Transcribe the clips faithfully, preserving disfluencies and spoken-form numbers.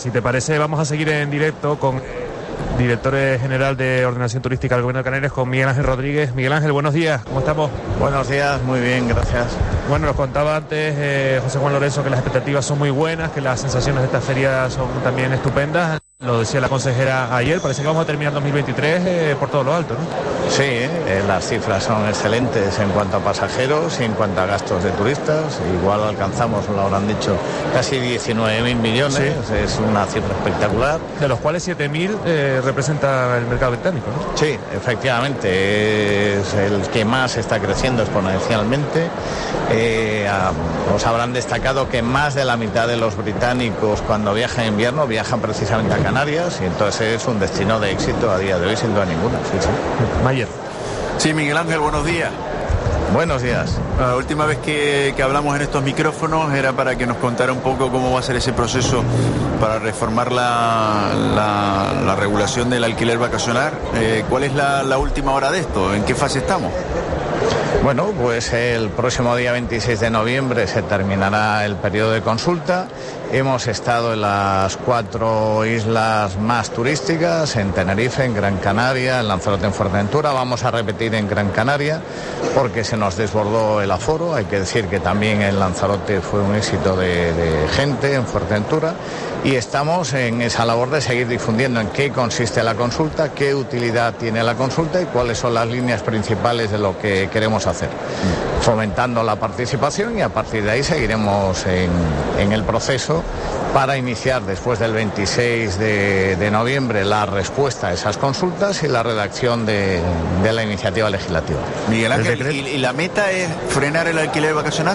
Si te parece, vamos a seguir en directo con el director general de Ordenación Turística del Gobierno de Canarias, con Miguel Ángel Rodríguez. Miguel Ángel, buenos días, ¿cómo estamos? Buenos días, muy bien, gracias. Bueno, nos contaba antes eh, José Juan Lorenzo que las expectativas son muy buenas, que las sensaciones de esta feria son también estupendas. Lo decía la consejera ayer, parece que vamos a terminar dos mil veintitrés eh, por todo lo alto, ¿no? Sí, eh, las cifras son excelentes en cuanto a pasajeros y en cuanto a gastos de turistas. Igual alcanzamos, lo habrán dicho, casi diecinueve mil millones, sí. Es una cifra espectacular. De los cuales siete mil eh, representa el mercado británico, ¿no? Sí, efectivamente, es el que más está creciendo exponencialmente. Eh, a, os habrán destacado que más de la mitad de los británicos cuando viajan en invierno viajan precisamente a Canarias, y entonces es un destino de éxito a día de hoy sin duda ninguna. Sí, sí. Mayer. Sí, Miguel Ángel, buenos días. Buenos días. La última vez que, que hablamos en estos micrófonos era para que nos contara un poco cómo va a ser ese proceso para reformar la, la, la regulación del alquiler vacacional. Eh, ¿Cuál es la, la última hora de esto? ¿En qué fase estamos? Bueno, pues el próximo día veintiséis de noviembre se terminará el periodo de consulta. Hemos estado en las cuatro islas más turísticas, en Tenerife, en Gran Canaria, en Lanzarote, en Fuerteventura. Vamos a repetir en Gran Canaria porque se nos desbordó el aforo. Hay que decir que también en Lanzarote fue un éxito de, de gente, en Fuerteventura. Y estamos en esa labor de seguir difundiendo en qué consiste la consulta, qué utilidad tiene la consulta y cuáles son las líneas principales de lo que queremos hacer. Fomentando la participación, y a partir de ahí seguiremos en, en el proceso para iniciar después del veintiséis de noviembre la respuesta a esas consultas y la redacción de, de la iniciativa legislativa. Miguel Ángel, ¿y, ¿y la meta es frenar el alquiler vacacional?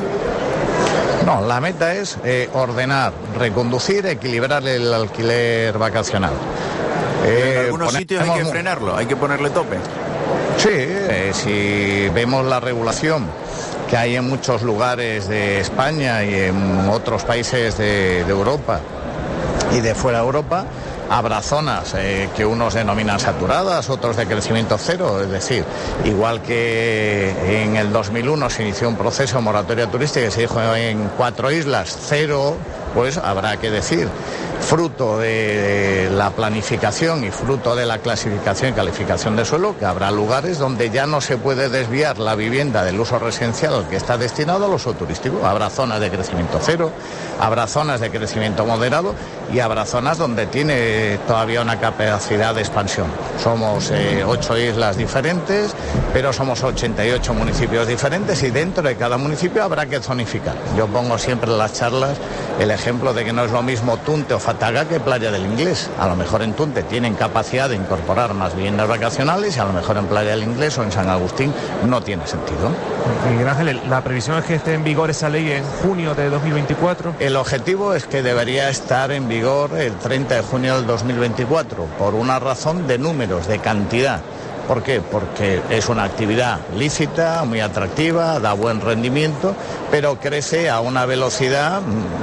No, la meta es eh, ordenar, reconducir, equilibrar el alquiler vacacional. Eh, en algunos sitios hay que frenarlo, hay que ponerle tope. Sí, eh, si vemos la regulación que hay en muchos lugares de España y en otros países de, de Europa y de fuera de Europa, habrá zonas eh, que unos denominan saturadas, otros de crecimiento cero, es decir, igual que en el dos mil uno se inició un proceso de moratoria turística y se dijo en cuatro islas cero, pues habrá que decir, fruto de la planificación y fruto de la clasificación y calificación de suelo, que habrá lugares donde ya no se puede desviar la vivienda del uso residencial al que está destinado al uso turístico. Habrá zonas de crecimiento cero, habrá zonas de crecimiento moderado y habrá zonas donde tiene todavía una capacidad de expansión. Somos eh, ocho islas diferentes, pero somos ochenta y ocho municipios diferentes y dentro de cada municipio habrá que zonificar. Yo pongo siempre en las charlas el ejemplo de que no es lo mismo Tunte o Fataga que Playa del Inglés. A lo mejor en Tunte tienen capacidad de incorporar más viviendas vacacionales y a lo mejor en Playa del Inglés o en San Agustín no tiene sentido. Miguel Ángel, la previsión es que esté en vigor esa ley en junio de dos mil veinticuatro. El objetivo es que debería estar en vigor el treinta de junio del dos mil veinticuatro, por una razón de números, de cantidad. ¿Por qué? Porque es una actividad lícita, muy atractiva, da buen rendimiento, pero crece a una velocidad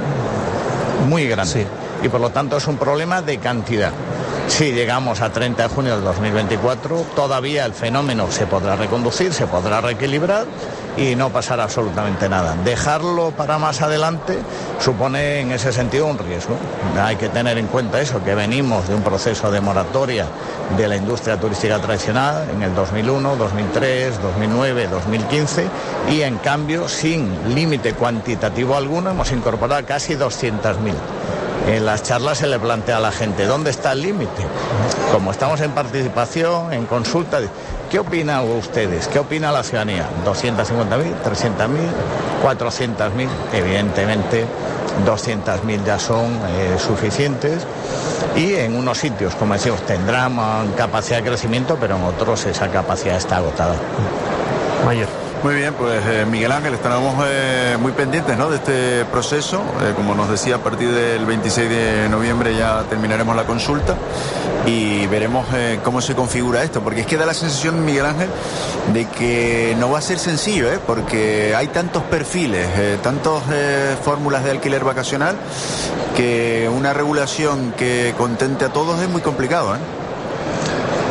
muy grande. Sí. Y por lo tanto es un problema de cantidad. Si llegamos a treinta de junio del dos mil veinticuatro, todavía el fenómeno se podrá reconducir, se podrá reequilibrar y no pasará absolutamente nada. Dejarlo para más adelante supone en ese sentido un riesgo. Hay que tener en cuenta eso, que venimos de un proceso de moratoria de la industria turística tradicional en el dos mil uno, dos mil tres, dos mil nueve, dos mil quince y en cambio sin límite cuantitativo alguno hemos incorporado casi doscientas mil. En las charlas se le plantea a la gente, ¿dónde está el límite? Como estamos en participación, en consulta, ¿qué opinan ustedes? ¿Qué opina la ciudadanía? ¿doscientas cincuenta mil? ¿trescientas mil? ¿cuatrocientas mil? Evidentemente, doscientas mil ya son eh, suficientes y en unos sitios, como decimos, tendrán capacidad de crecimiento, pero en otros esa capacidad está agotada. Mayer. Muy bien, pues eh, Miguel Ángel, estaremos eh, muy pendientes, ¿no?, de este proceso. Eh, como nos decía, a partir del veintiséis de noviembre ya terminaremos la consulta y veremos eh, cómo se configura esto, porque es que da la sensación, Miguel Ángel, de que no va a ser sencillo, ¿eh? Porque hay tantos perfiles, eh, tantas eh, fórmulas de alquiler vacacional, que una regulación que contente a todos es muy complicado, ¿eh?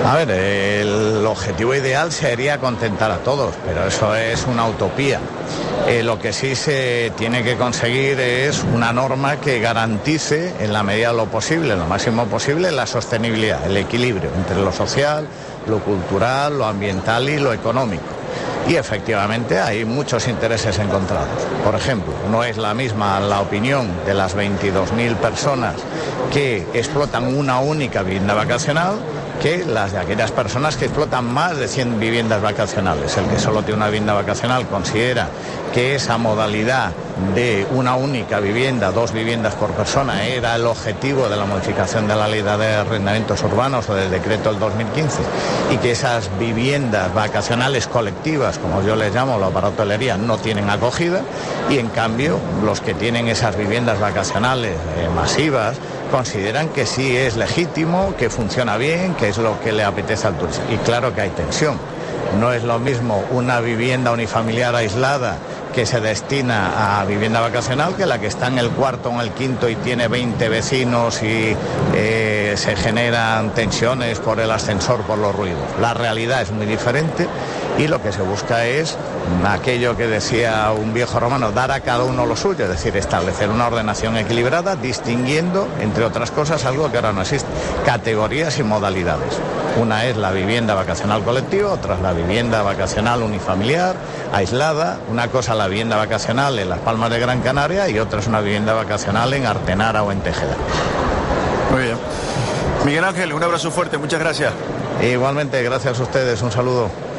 A ver, el objetivo ideal sería contentar a todos, pero eso es una utopía. Eh, lo que sí se tiene que conseguir es una norma que garantice, en la medida de lo posible, lo máximo posible, la sostenibilidad, el equilibrio entre lo social, lo cultural, lo ambiental y lo económico. Y efectivamente hay muchos intereses encontrados. Por ejemplo, no es la misma la opinión de las veintidós mil personas que explotan una única vivienda vacacional que las de aquellas personas que explotan más de cien viviendas vacacionales. El que solo tiene una vivienda vacacional considera que esa modalidad de una única vivienda, dos viviendas por persona, era el objetivo de la modificación de la ley de arrendamientos urbanos o del decreto del dos mil quince, y que esas viviendas vacacionales colectivas, como yo les llamo, la para hotelería, no tienen acogida, y en cambio los que tienen esas viviendas vacacionales eh, masivas consideran que sí es legítimo, que funciona bien, que es lo que le apetece al turista. Y claro que hay tensión. No es lo mismo una vivienda unifamiliar aislada que se destina a vivienda vacacional que la que está en el cuarto o en el quinto y tiene veinte vecinos y eh, se generan tensiones por el ascensor, por los ruidos. La realidad es muy diferente y lo que se busca es aquello que decía un viejo romano, dar a cada uno lo suyo, es decir, establecer una ordenación equilibrada, distinguiendo, entre otras cosas, algo que ahora no existe, categorías y modalidades. Una es la vivienda vacacional colectiva, otra es la vivienda vacacional unifamiliar, aislada, una cosa la vivienda vacacional en Las Palmas de Gran Canaria y otra es una vivienda vacacional en Artenara o en Tejeda. Muy bien. Miguel Ángel, un abrazo fuerte, muchas gracias. Igualmente, gracias a ustedes, un saludo.